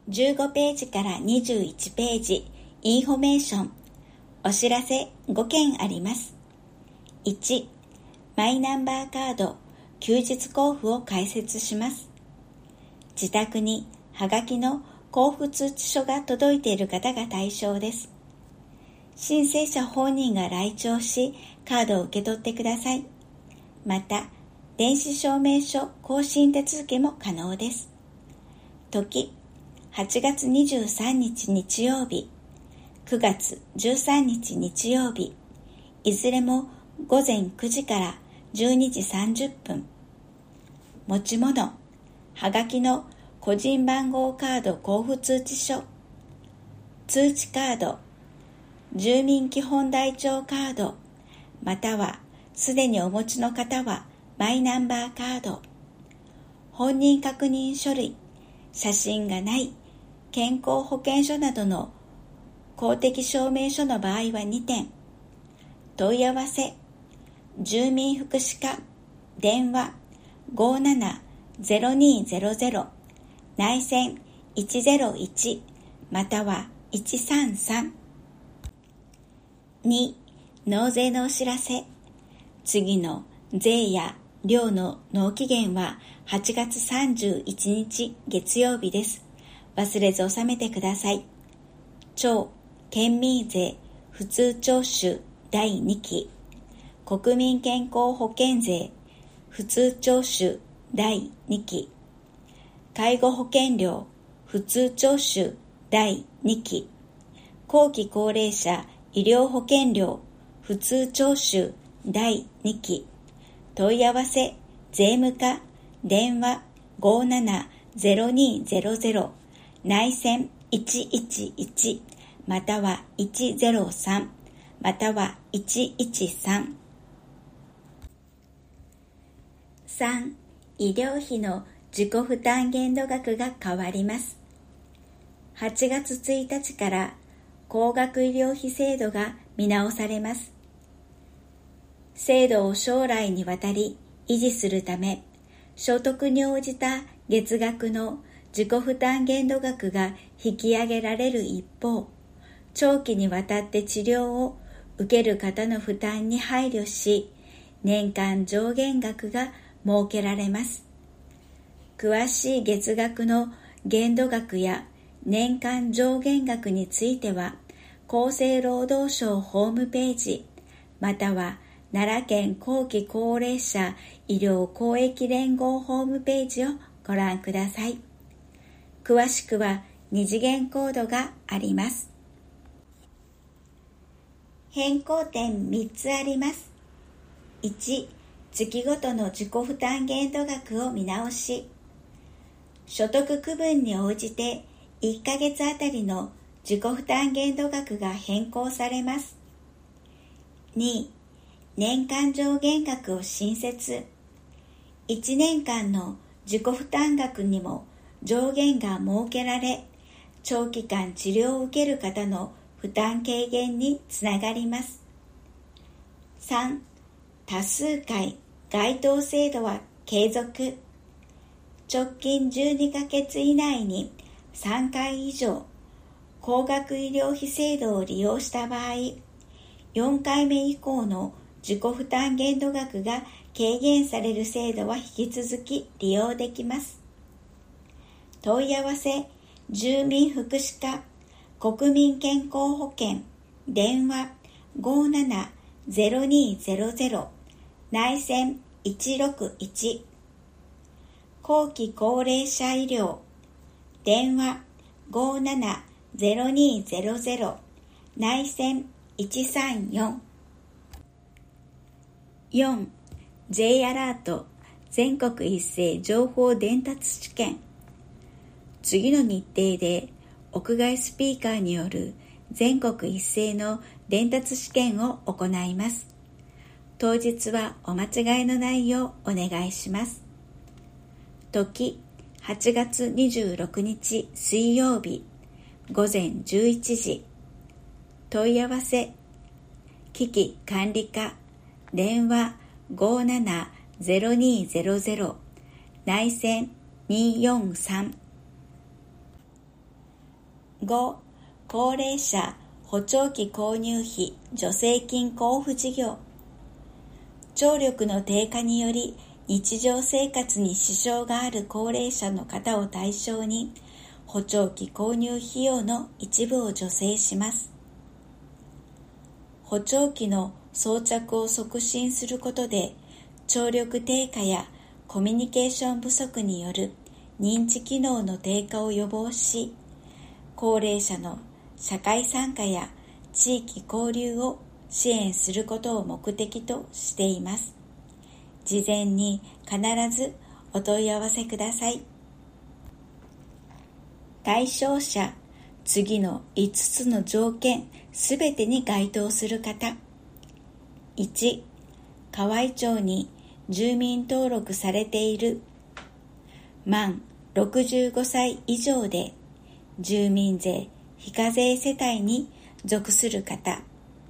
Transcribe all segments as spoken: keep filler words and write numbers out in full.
じゅうごページからにじゅういちページ、インフォメーション、お知らせごけんあります。いち、マイナンバーカード、休日交付を開設します。自宅にはがきの交付通知書が届いている方が対象です。申請者本人が来庁し、カードを受け取ってください。また、電子証明書更新手続きも可能です。時、はちがつにじゅうさんにち日曜日、くがつじゅうさんにち日曜日、いずれもごぜんくじからじゅうにじさんじゅっぷん。持ち物、はがきの個人番号カード交付通知書、通知カード、住民基本台帳カード、またはすでにお持ちの方はマイナンバーカード、本人確認書類、写真がない健康保険証などの公的証明書の場合はにてん。問い合わせ、住民福祉課、電話 ごーななゼロにーゼロゼロ、内線いちゼロいちまたはいちさんさん。に、納税のお知らせ。次の税や料の納期限ははちがつさんじゅういちにち月曜日です。忘れず納めてください。町県民税普通徴収だいにき、国民健康保険税普通徴収だいにき、介護保険料普通徴収だいにき、後期高齢者医療保険料普通徴収だいにき。問い合わせ、税務課、電話 ごーななゼロにーゼロゼロ、内線いちいちいちまたはいちゼロさんまたはいちいちさん。さん、医療費の自己負担限度額が変わります。はちがつついたちから高額医療費制度が見直されます。制度を将来にわたり維持するため、所得に応じた月額の自己負担限度額が引き上げられる一方、長期にわたって治療を受ける方の負担に配慮し、年間上限額が設けられます。詳しい月額の限度額や年間上限額については、厚生労働省ホームページ、または奈良県後期高齢者医療公益連合ホームページをご覧ください。詳しくは二次元コードがあります。変更点みっつあります。いち、月ごとの自己負担限度額を見直し、所得区分に応じていっかげつあたりの自己負担限度額が変更されます。に、年間上限額を新設。いちねんかんの自己負担額にも上限が設けられ、長期間治療を受ける方の負担軽減につながります。さん、多数回該当制度は継続。直近じゅうにかげつ以内にさんかい以上、高額医療費制度を利用した場合、よんかいめ以降の自己負担限度額が軽減される制度は引き続き利用できます。問い合わせ、住民福祉課、国民健康保険、電話 ごーななゼロにーゼロゼロ、内線いちろくいち、後期高齢者医療、電話 ごーななゼロにーゼロゼロ、内線いちさんよん。よん、J アラート全国一斉情報伝達試験。次の日程で屋外スピーカーによる全国一斉の伝達試験を行います。当日はお間違いのないようお願いします。時、はちがつにじゅうろくにち水曜日、ごぜんじゅういちじ。問い合わせ、危機管理課、電話 ごーななゼロにーゼロゼロ、内線にーよんさん。 ご、高齢者補聴器購入費助成金交付事業。聴力の低下により日常生活に支障がある高齢者の方を対象に補聴器購入費用の一部を助成します。補聴器の装着を促進することで聴力低下やコミュニケーション不足による認知機能の低下を予防し、高齢者の社会参加や地域交流を支援することを目的としています。事前に必ずお問い合わせください。対象者、次のいつつの条件すべてに該当する方。いち、河合町に住民登録されている満ろくじゅうごさい以上で住民税非課税世帯に属する方。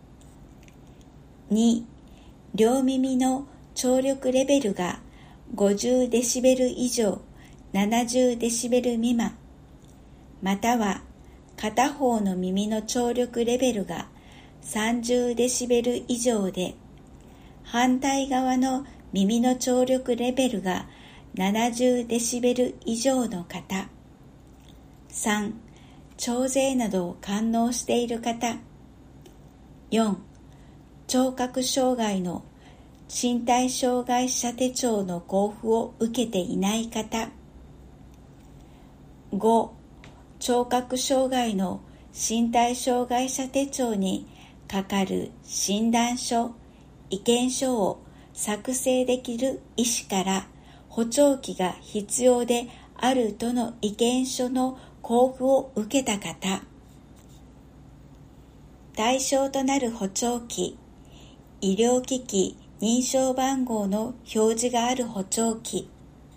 に、両耳の聴力レベルがごじゅうデシベル以上ななじゅうデシベル未満、または片方の耳の聴力レベルがさんじゅうデシベル以上で反対側の耳の聴力レベルがななじゅうデシベル以上の方。さん、徴税などを堪能している方。よん、聴覚障害の身体障害者手帳の交付を受けていない方。ご、聴覚障害の身体障害者手帳にかかる診断書、意見書を作成できる医師から補聴器が必要であるとの意見書の交付を受けた方。対象となる補聴器、医療機器認証番号の表示がある補聴器。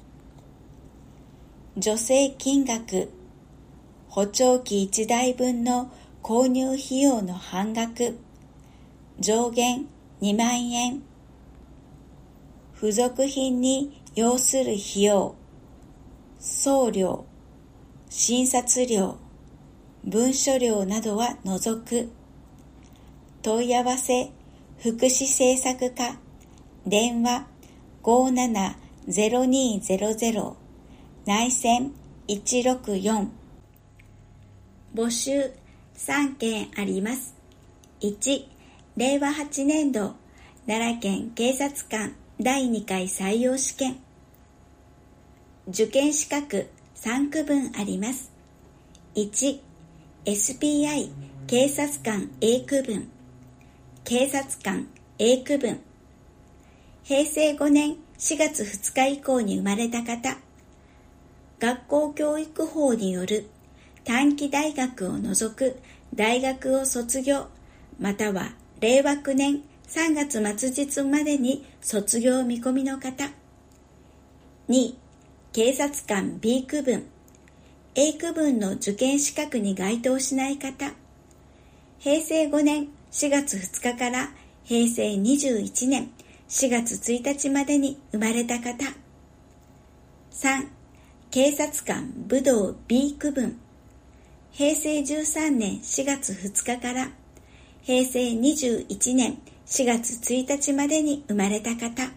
助成金額、補聴器いちだいぶんの購入費用の半額、上限にまんえん。付属品に要する費用、送料、診察料、文書料などは除く。問い合わせ、福祉政策課、電話 ごーななゼロにーゼロゼロ 内線いちろくよん。募集さんけんあります。いち、れいわはちねんど奈良県警察官だいにかい採用試験。受験資格さんくぶんあります。いち、エスピーアイ 警察官 A 区分、警察官 A 区分。へいせいごねんしがつふつか以降に生まれた方、学校教育法による短期大学を除く大学を卒業、またはれいわきゅうねんさんがつ末日までに卒業見込みの方。に、警察官 B 区分、A 区分の受験資格に該当しない方。へいせいごねんしがつふつかからへいせいにじゅういちねんしがつついたちまでに生まれた方。さん、警察官武道 B 区分、へいせいじゅうさんねんしがつふつかからへいせいにじゅういちねんしがつついたちまでに生まれた方。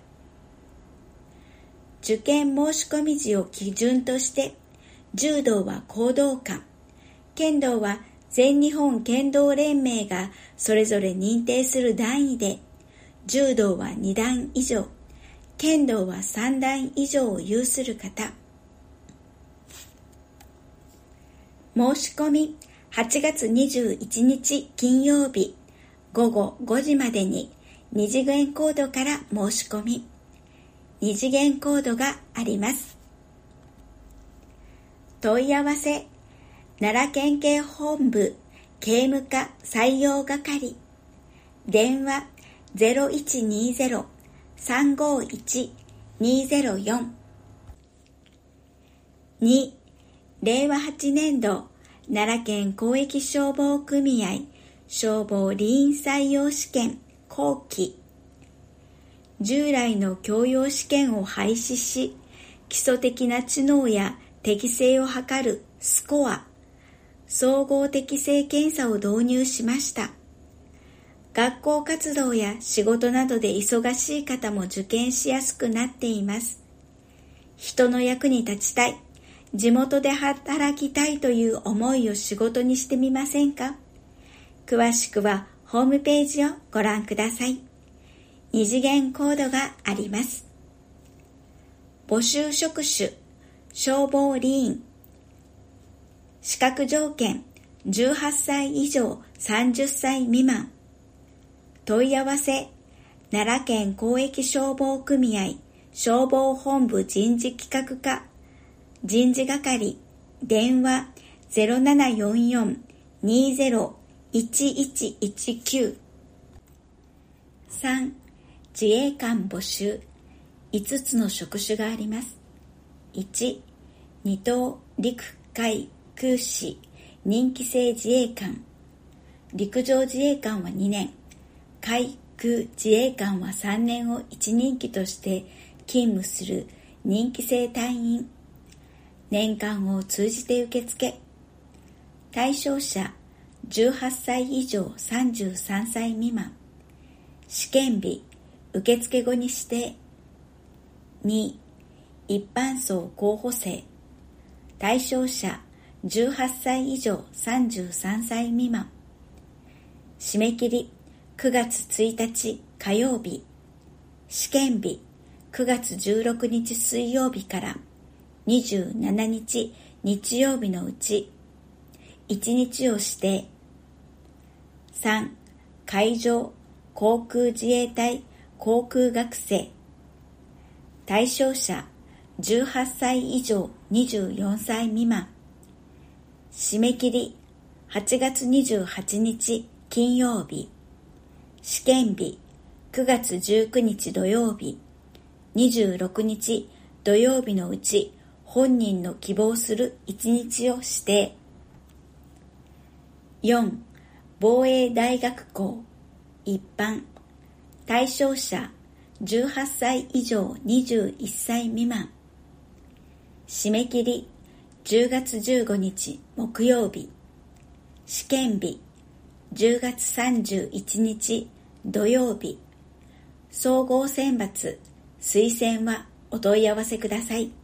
受験申し込み時を基準として柔道は講道館、剣道は全日本剣道連盟がそれぞれ認定する段位で、柔道はにだん以上、剣道はさんだん以上を有する方。申し込みはちがつにじゅういちにち金曜日ごごごじまでにに次元コードから申し込み、に次元コードがあります。問い合わせ、奈良県警本部警務課採用係、電話 ゼロいちにゼロ さんごいち にゼロよん。に、れいわはちねんど奈良県広域消防組合消防理員採用試験後期。従来の教養試験を廃止し、基礎的な知能や適性を測るスコア、 総合適性検査を導入しました。学校活動や仕事などで忙しい方も受験しやすくなっています。人の役に立ちたい、地元で働きたいという思いを仕事にしてみませんか？詳しくはホームページをご覧ください。二次元コードがあります。募集職種、消防理員。資格条件、じゅうはっさい以上さんじゅっさい未満。問い合わせ、奈良県広域消防組合消防本部人事企画課人事係電話 ゼロななよんよん にーゼロ いちいちいちきゅう。 さん. 自衛官募集。いつつの職種があります。いち. 二等陸海空士任期制自衛官。陸上自衛官はにねん、海空自衛官はさんねんをいち任期として勤務する任期制隊員。年間を通じて受付。対象者じゅうはっさい以上さんじゅうさんさい未満。試験日受付後に指定。に. 一般層候補生。対象者じゅうはっさい以上さんじゅうさんさい未満。締め切りくがつついたち火曜日。試験日くがつじゅうろくにち水曜日からにじゅうしちにち日曜日のうちいちにちを指定。さん. 海上航空自衛隊航空学生。対象者じゅうはっさい以上にじゅうよんさい未満。締め切りはちがつにじゅうはちにち金曜日。試験日くがつじゅうくにち土曜日。にじゅうろくにち土曜日のうち本人の希望するいちにちを指定。よん. 防衛大学校一般。対象者じゅうはっさい以上にじゅういっさい未満。締め切りじゅうがつじゅうごにち木曜日。試験日じゅうがつさんじゅういちにち土曜日。総合選抜推薦はお問い合わせください。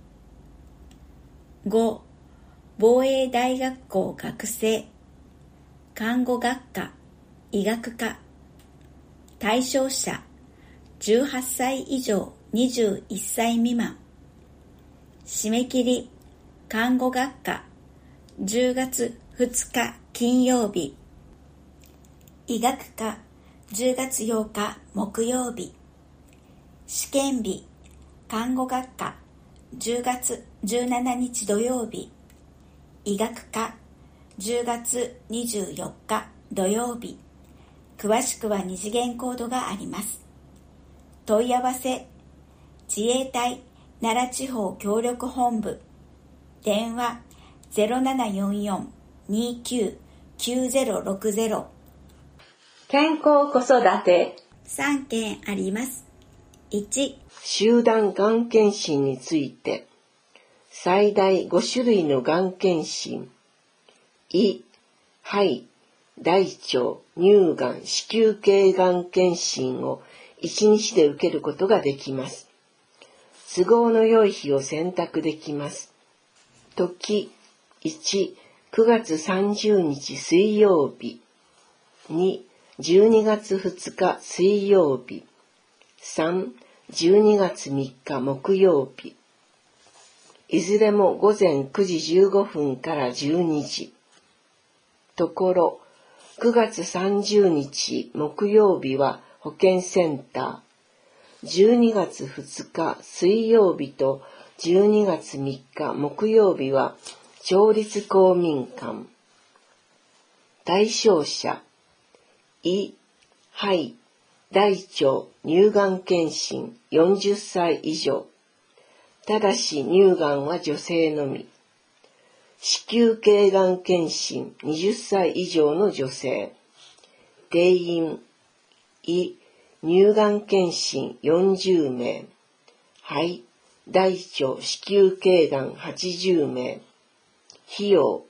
ご. 防衛大学校学生。看護学科医学科。対象者じゅうはっさい以上にじゅういっさい未満。締め切り看護学科じゅうがつふつか金曜日。医学科じゅうがつようか木曜日。試験日看護学科じゅうがつじゅうしちにち土曜日。医学科じゅうがつにじゅうよっか土曜日。詳しくは二次元コードがあります。問い合わせ自衛隊奈良地方協力本部電話 ゼロななよんよん にーきゅう きゅうゼロろくゼロ。 健康子育てさんけんあります。いち. 集団がん検診について。最大ごしゅるいのがん検診。胃、肺、大腸、乳がん、子宮頸がん検診をいちにちで受けることができます。都合の良い日を選択できます。時いち、くがつさんじゅうにち水曜日。に、じゅうにがつふつか水曜日。さん、じゅうにがつみっか木曜日。いずれもごぜんくじじゅうごふんからじゅうにじ。ところ、くがつさんじゅうにち木曜日は保健センター。じゅうにがつふつか水曜日とじゅうにがつみっか木曜日は町立公民館。対象者、胃、肺、大腸、乳がん検診よんじゅっさい以上。ただし乳がんは女性のみ。子宮頸がん検診はたち以上の女性。定員、胃、乳がん検診よんじゅうめい。肺、大腸、子宮頸がんはちじゅうめい。費用、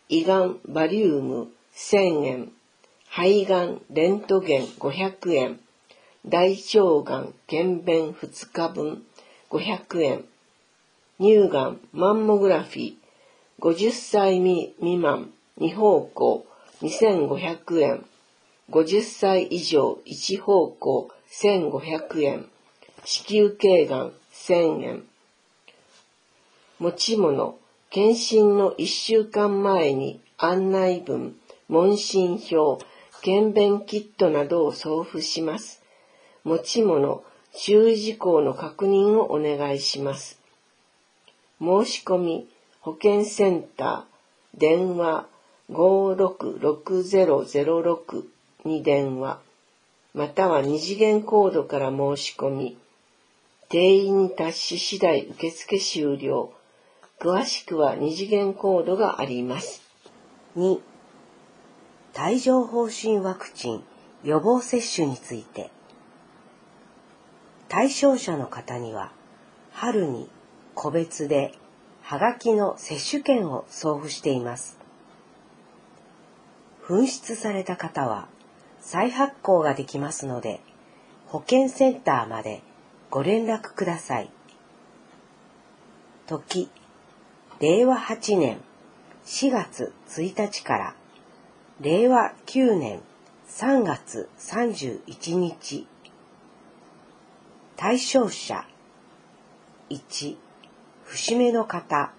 胃がんバリウムせんえん、肺がんレントゲンごひゃくえん、大腸がん検便ふつかぶんごひゃくえん、乳がんマンモグラフィーごじゅっさい未満に方向にせんごひゃくえん、ごじゅっさい以上いち方向せんごひゃくえん、子宮頸がんせんえん。持ち物、検診のいっしゅうかんまえに案内文、問診票、検便キットなどを送付します。持ち物、注意事項の確認をお願いします。申し込み、保健センター、電話ごーろくろくゼロゼロろくに電話、または二次元コードから申し込み、定員に達し次第受付終了。詳しくは二次元コードがあります。 に、帯状疱疹ワクチン予防接種について。対象者の方には、春に個別ではがきの接種券を送付しています。紛失された方は再発行ができますので、保健センターまでご連絡ください。時、れいわはちねんしがつついたちかられいわきゅうねんさんがつさんじゅういちにち。対象者いち、節目の方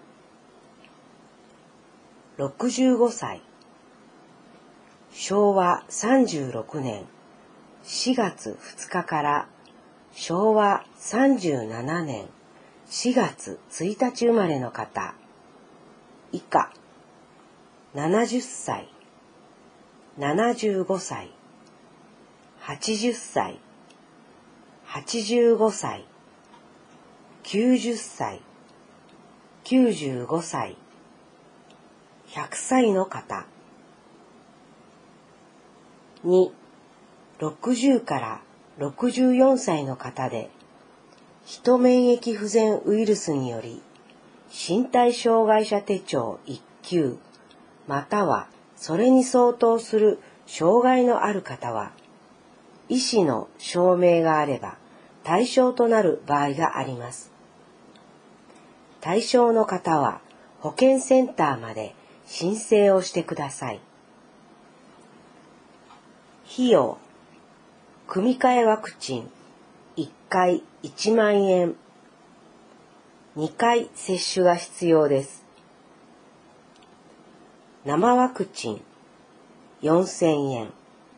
ろくじゅうごさい、しょうわさんじゅうろくねんしがつふつかからしょうわさんじゅうななねんしがつついたち生まれの方以下、ななじゅっさい、ななじゅうごさい、はちじゅっさい、はちじゅうごさい、きゅうじゅっさい、きゅうじゅうごさい、ひゃくさいの方。に、ろくじゅうからろくじゅうよんさいの方で、ヒト免疫不全ウイルスにより、身体障害者手帳いっきゅう、またはそれに相当する障害のある方は、医師の証明があれば対象となる場合があります。対象の方は保健センターまで申請をしてください。費用、組み換えワクチンいっかいいちまんえん、にかい接種が必要です。生ワクチンよんせんえん。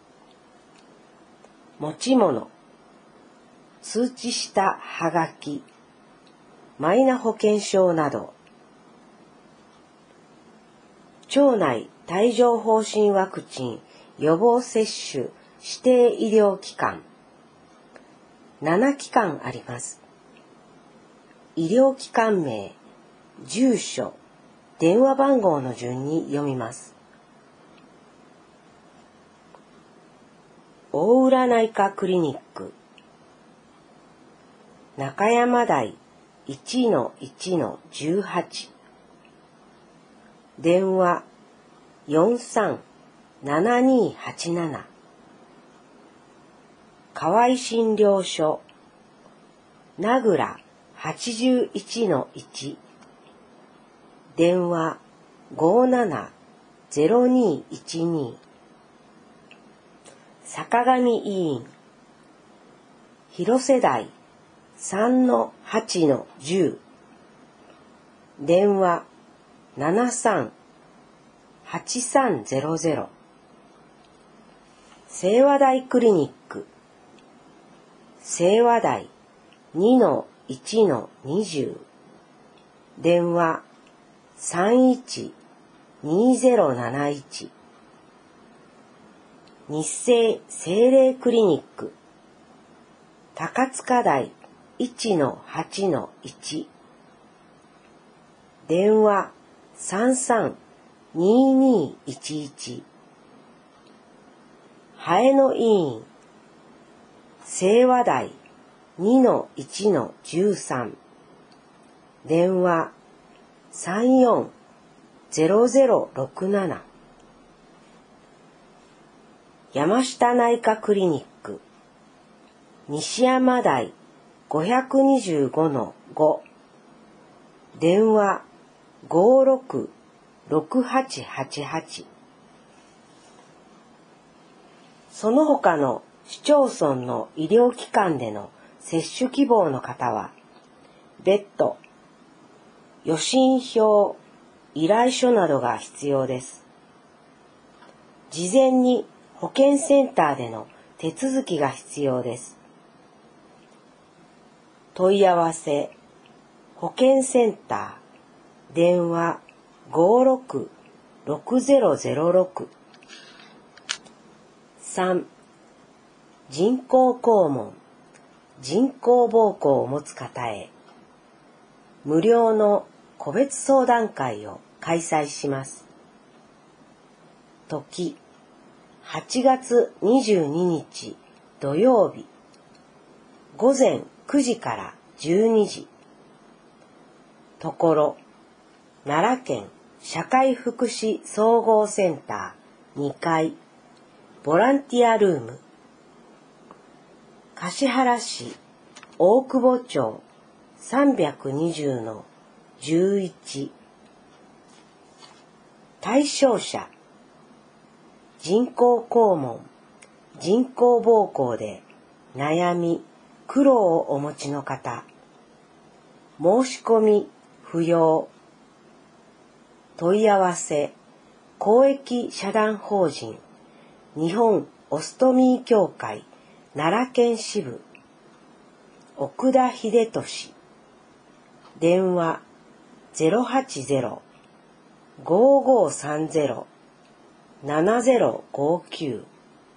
持ち物、通知したはがき、マイナ保険証など。町内帯状疱疹ワクチン予防接種指定医療機関なな機関あります。医療機関名、住所、電話番号の順に読みます。大浦内科クリニック、中山台 いちのいちのじゅうはち、電話よんさんななにはちなな、河合診療所、名倉 はちじゅういちのいち、電話ごーななゼロにいちに、坂上医院、広瀬台 さんのはちのじゅう、電話ななさんはちさんゼロゼロ、清和台クリニック、清和台 にのいちのにじゅう、電話さんいちにゼロなないち、日清精霊クリニック、高塚台 いちのはちのいち、電話さんさんににいちいち、ハエの医院、清和台 にのいちのじゅうさん、電話さんよんゼロゼロろくなな。山下内科クリニック西山台 ごにじゅうごのご、電話 ごーろくろくはちはちはち。その他の市町村の医療機関での接種希望の方は、別途予診票、依頼書などが必要です。事前に保健センターでの手続きが必要です。問い合わせ、保健センター、電話 ごーろくろくゼロゼロろく。さん、人工肛門、人工膀胱を持つ方へ、無料の個別相談会を開催します。時、はちがつにじゅうににち土曜日、ごぜんくじからじゅうにじ。ところ、奈良県社会福祉総合センターにかい、ボランティアルーム。橿原市大久保町さんびゃくにじゅうのじゅういち。対象者、人工肛門、人工膀胱で悩み、苦労をお持ちの方、申し込み不要。問い合わせ、公益社団法人日本オストミー協会奈良県支部奥田秀俊、電話 ゼロはちゼロ ごーごーさんゼロ ななゼロごきゅ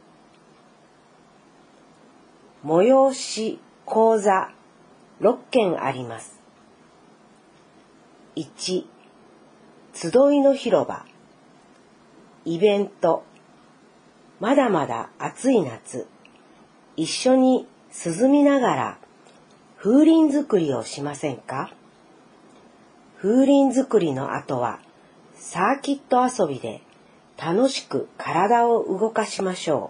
う。催し講座ろっけんあります。いち、集いの広場。イベント、まだまだ暑い夏、一緒に涼みながら風鈴作りをしませんか？風鈴作りの後はサーキット遊びで楽しく体を動かしましょ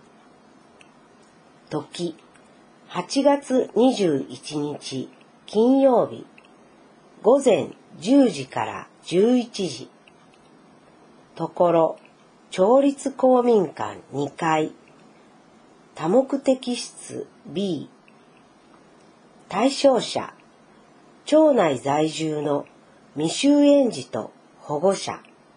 う。時、はちがつにじゅういちにち金曜日、ごぜんじゅうじからじゅういちじ。ところ、町立公民館にかい、多目的室 ビー。対象者、町内在住の未就園児と保護者。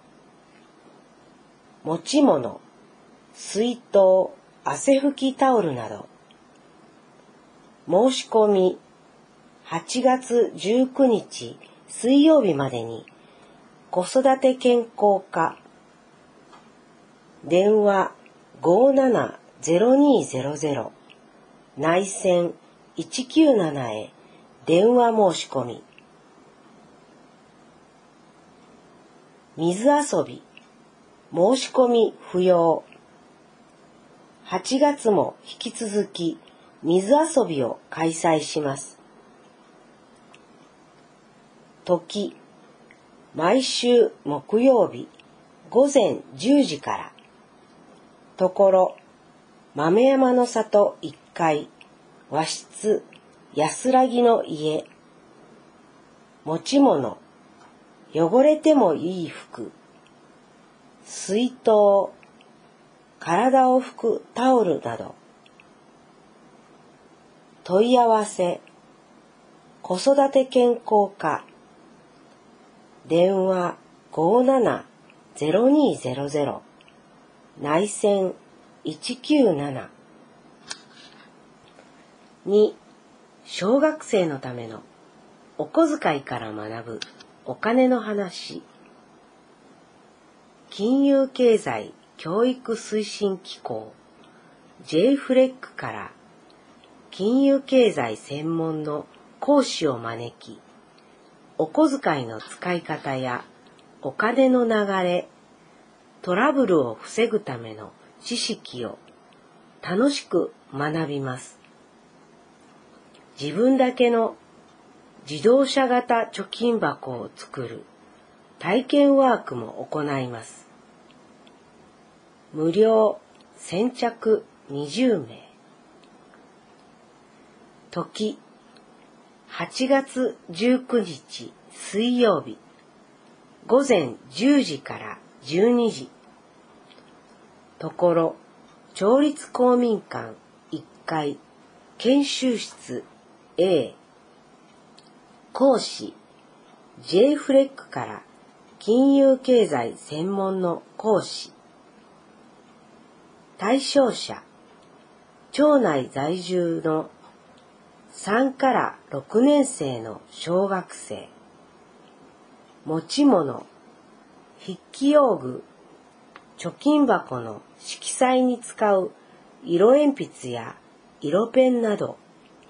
持ち物、水筒、汗拭きタオルなど。申し込み、はちがつじゅうくにち水曜日までに、子育て健康課、電話 ごーななゼロにーゼロゼロ、内線いちきゅうななへ電話申し込み。水遊び、申し込み不要。はちがつも引き続き水遊びを開催します。時、毎週木曜日ごぜんじゅうじから。ところ、豆山の里いっかい、和室安らぎの家。持ち物、汚れてもいい服、水筒、体を拭くタオルなど。問い合わせ、子育て健康課、電話 ごーななゼロにーゼロゼロ、内線いちきゅうなな。に、小学生のためのお小遣いから学ぶお金の話。金融経済教育推進機構 ジェイフレック から金融経済専門の講師を招き、お小遣いの使い方やお金の流れ、トラブルを防ぐための知識を楽しく学びます。自分だけの自動車型貯金箱を作る体験ワークも行います。無料先着にじゅうめい。時はちがつじゅうくにち水曜日ごぜんじゅうじからじゅうにじ。ところ町立公民館いっかい研修室 A。 講師 ジェイ フレックから金融経済専門の講師。対象者町内在住のさんからろくねんせいの小学生。持ち物筆記用具、貯金箱の色彩に使う色鉛筆や色ペンなど。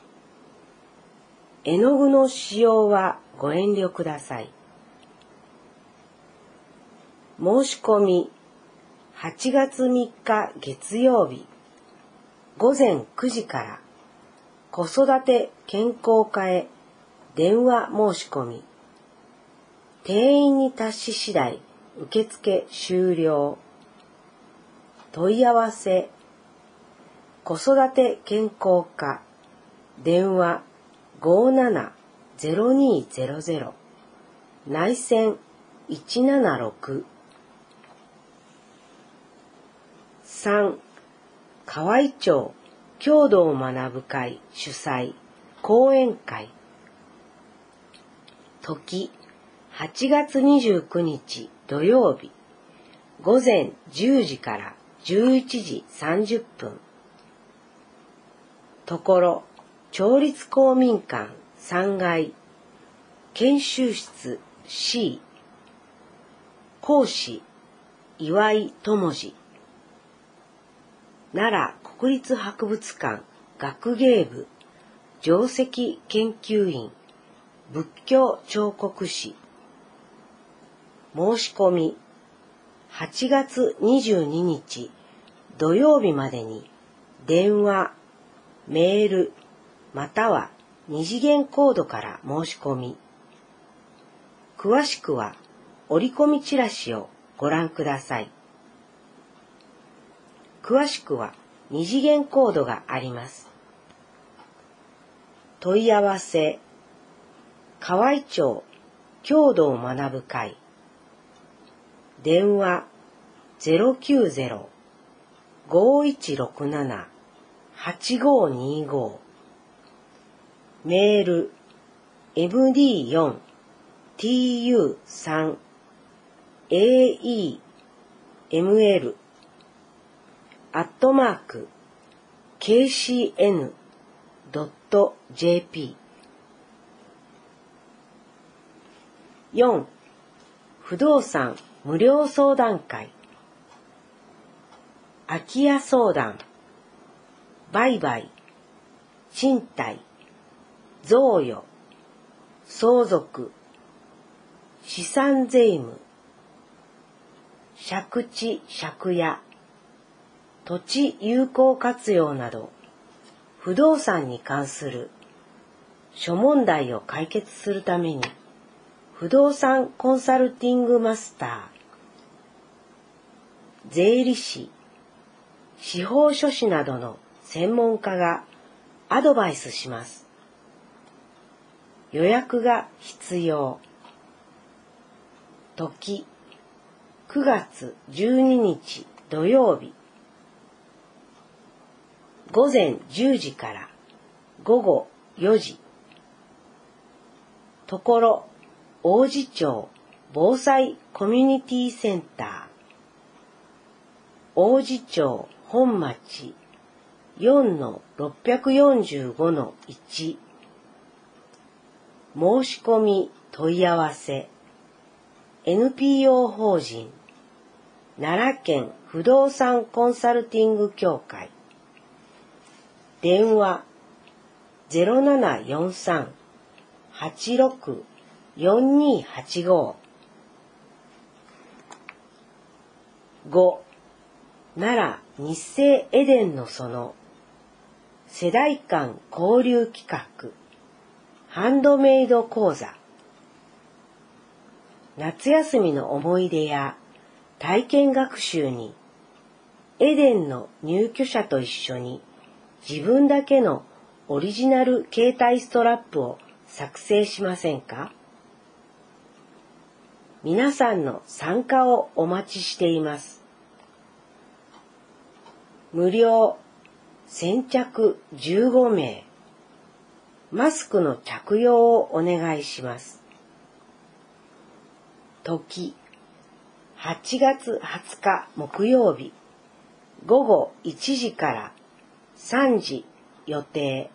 絵の具の使用はご遠慮ください。申し込みはちがつみっか月曜日ごぜんくじから子育て健康課へ電話申し込み。定員に達し次第受付終了。問い合わせ子育て健康課電話ごーななゼロにーゼロゼロ内線いちななろく。さん. 河合町郷土を学ぶ会主催講演会。時はちがつにじゅうくにち土曜日ごぜんじゅうじからじゅういちじさんじゅっぷん。ところ町立公民館さんがい研修室 C。 講師岩井智次。奈良国立博物館学芸部上席研究員仏教彫刻師。申し込みはちがつにじゅうににち土曜日までに電話、メールまたは二次元コードから申し込み。詳しくは折り込みチラシをご覧ください。詳しくは二次元コードがあります。問い合わせ河合町郷土を学ぶ会電話 ゼロきゅうゼロ ごーいちろくなな はちごーにーごー。メール エムディーよん ティーユーさん エーイーエムエル アットマーク ケーシーエヌ ドット ジェーピー。よん. 不動産無料相談会。空き家相談、売買、賃貸、贈与、相続、資産税務、借地借家、土地有効活用など不動産に関する諸問題を解決するために不動産コンサルティングマスター、税理士、司法書士などの専門家がアドバイスします。予約が必要。時くがつじゅうににち土曜日ごぜんじゅうじからごごよじ。ところ王子町防災コミュニティセンター王子町本町 よんのろっぴゃくよんじゅうごのいち。申し込み問い合わせ エヌピーオー 法人奈良県不動産コンサルティング協会電話 ゼロななよんさん はちろく よんにーはちご。 ご. 奈良日生エデンの園世代間交流企画ハンドメイド講座。 夏休みの思い出や体験学習にエデンの入居者と一緒に自分だけのオリジナル携帯ストラップを作成しませんか？皆さんの参加をお待ちしています。無料、先着じゅうごめい、マスクの着用をお願いします。時、はちがつはつか木曜日、ごごいちじからさんじ予定。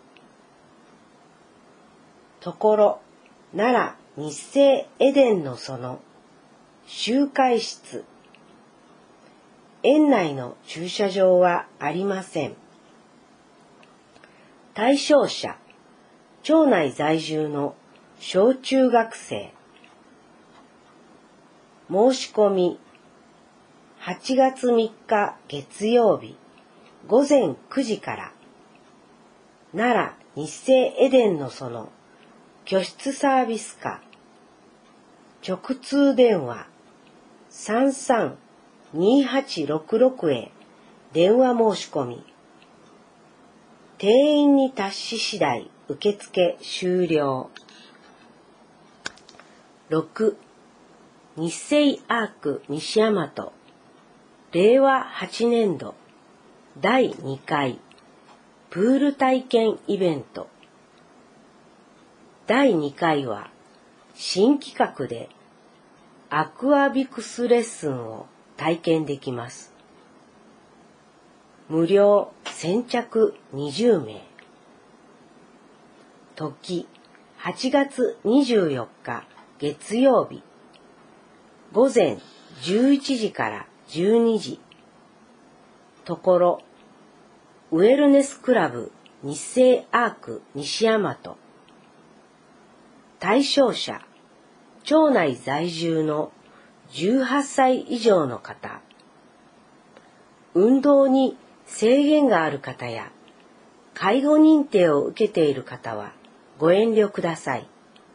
ところ、奈良日生エデンの園、集会室。園内の駐車場はありません。対象者、町内在住の小中学生。申し込み、はちがつみっか月曜日、ごぜんくじから、奈良日生エデンの園、居室サービス課、直通電話 さんさんにはちろくろく へ電話申し込み。定員に達し次第受付終了。ろく. 日生アーク西大和れいわはちねんどだいにかいプール体験イベント。だいにかいは新企画でアクアビクスレッスンを体験できます。無料先着にじゅうめい。時、はちがつにじゅうよっか月曜日、ごぜんじゅういちじからじゅうにじ。ところ、ウェルネスクラブ日生アーク西大和。対象者、町内在住のじゅうはっさい以上の方。運動に制限がある方や、介護認定を受けている方はご遠慮ください。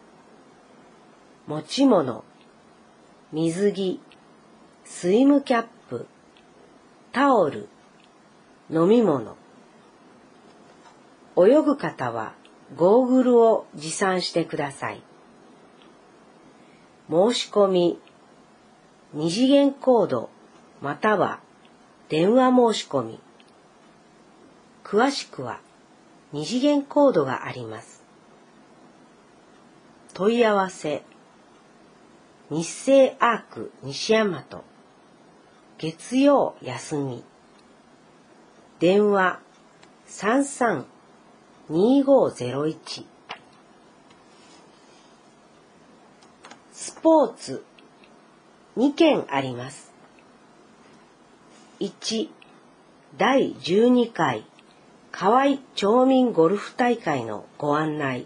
持ち物、水着、スイムキャップ、タオル、飲み物。泳ぐ方はゴーグルを持参してください。申し込み、二次元コードまたは電話申し込み。詳しくは二次元コードがあります。問い合わせ、日生アーク西大和、月曜休み。電話さんさんにごゼロいち。スポーツにけんあります。いち. だいじゅうにかい河合町民ゴルフ大会のご案内。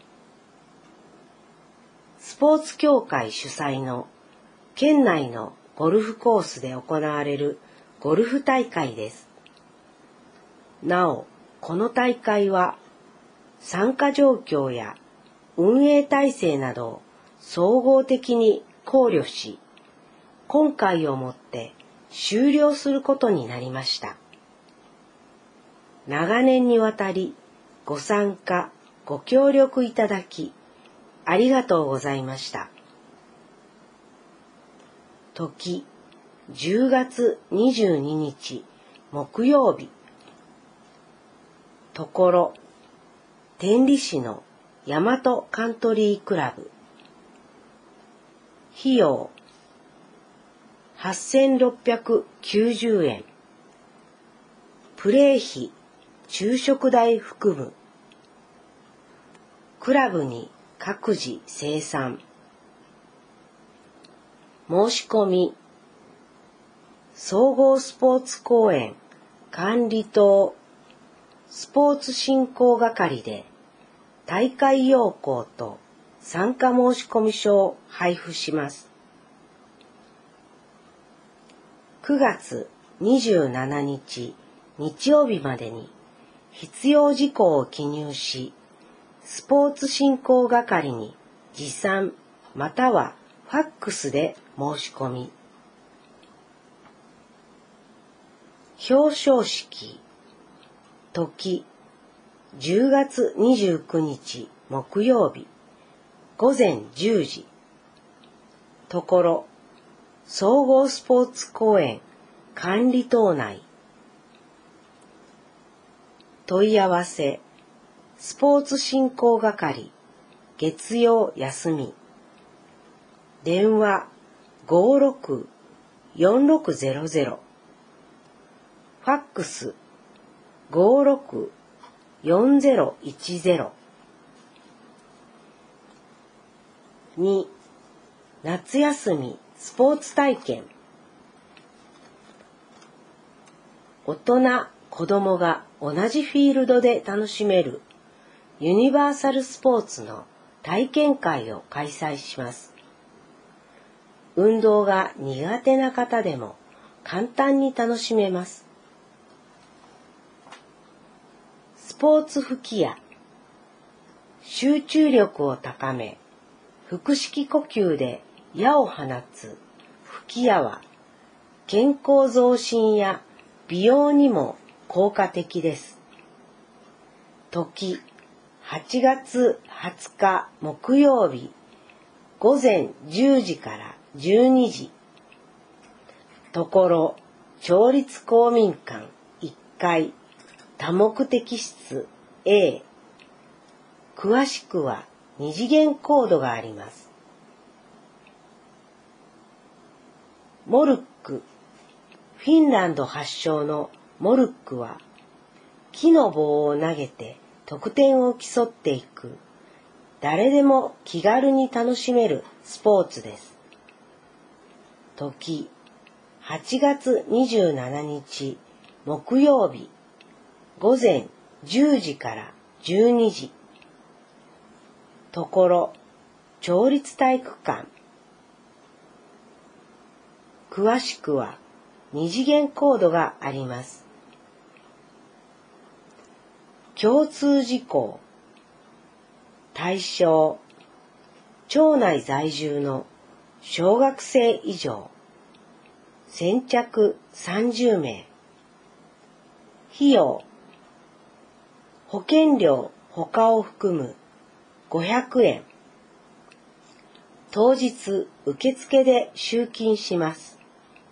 スポーツ協会主催の県内のゴルフコースで行われるゴルフ大会です。なお、この大会は参加状況や運営体制などを総合的に考慮し、今回をもって終了することになりました。長年にわたりご参加、ご協力いただき、ありがとうございました。時、じゅうがつにじゅうににち木曜日。ところ、天理市の大和カントリークラブ。費用、はっせんろっぴゃくきゅうじゅうえん。プレー費、昼食代含む。クラブに各自精算。申し込み、総合スポーツ公園管理棟スポーツ振興係で大会要項と参加申込書を配布します。くがつにじゅうしちにち日曜日までに必要事項を記入し、スポーツ振興係に持参またはファックスで申し込み。表彰式、時、じゅうがつにじゅうくにち木曜日、ごぜんじゅうじ。ところ、総合スポーツ公園管理棟内。問い合わせ、スポーツ振興係、月曜休み。電話ごーろくよんろくゼロゼロ。ファックスごーろくよんゼロいちゼロ。に、夏休みスポーツ体験。大人、子供が同じフィールドで楽しめるユニバーサルスポーツの体験会を開催します。運動が苦手な方でも簡単に楽しめます。スポーツ吹き矢。集中力を高め、腹式呼吸で矢を放つ吹き矢は健康増進や美容にも効果的です。時、はちがつはつか木曜日、ごぜんじゅうじからじゅうにじ。ところ、町立公民館いっかい多目的室 A。詳しくは二次元コードがあります。モルック。フィンランド発祥のモルックは、木の棒を投げて得点を競っていく、誰でも気軽に楽しめるスポーツです。時、はちがつにじゅうしちにち木曜日、ごぜんじゅうじからじゅうにじ。ところ、町立体育館。詳しくは二次元コードがあります。共通事項。対象、町内在住の小学生以上。先着さんじゅうめい。費用、保険料他を含むごひゃくえん。当日受付で集金します。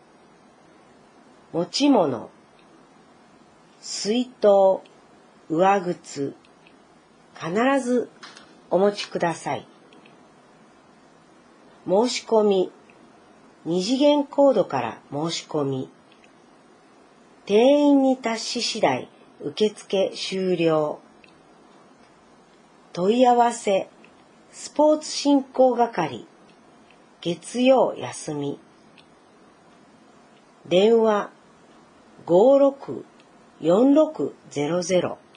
持ち物、水筒、上靴、必ずお持ちください。申し込み、二次元コードから申し込み。定員に達し次第受付終了。問い合わせ、スポーツ振興係、月曜休み。電話ごーろくよんろくゼロゼロ。